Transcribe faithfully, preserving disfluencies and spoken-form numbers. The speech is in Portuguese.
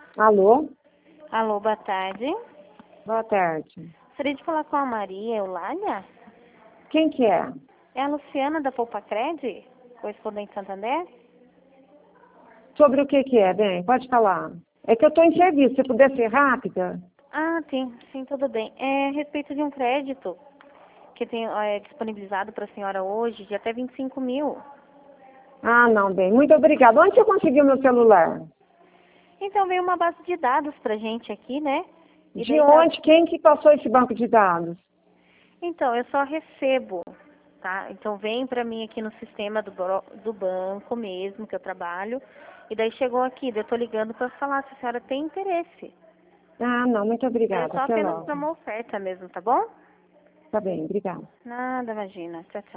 Alô? Alô, boa tarde. Boa tarde. Gostaria de falar com a Maria Eulália? Quem que é? É a Luciana da Poupa Cred, correspondente Santander? Sobre o que que é, bem? Pode falar. É que eu estou em serviço, se puder ser rápida. Ah, sim, sim, tudo bem. É a respeito de um crédito que tem é, disponibilizado para a senhora hoje de até vinte e cinco mil. Ah, não, bem. Muito obrigada. Onde você conseguiu meu celular? Então veio uma base de dados pra gente aqui, né? E De daí tá... onde? Quem que passou esse banco de dados? Então, eu só recebo, tá? Então vem pra mim aqui no sistema do, bro- do banco mesmo, que eu trabalho. E daí chegou aqui, daí eu tô ligando pra falar se a senhora tem interesse. Ah, não, muito É obrigada. só Até apenas logo. pra uma oferta mesmo, tá bom? Tá bem, obrigada. Nada, imagina. Tchau, tchau.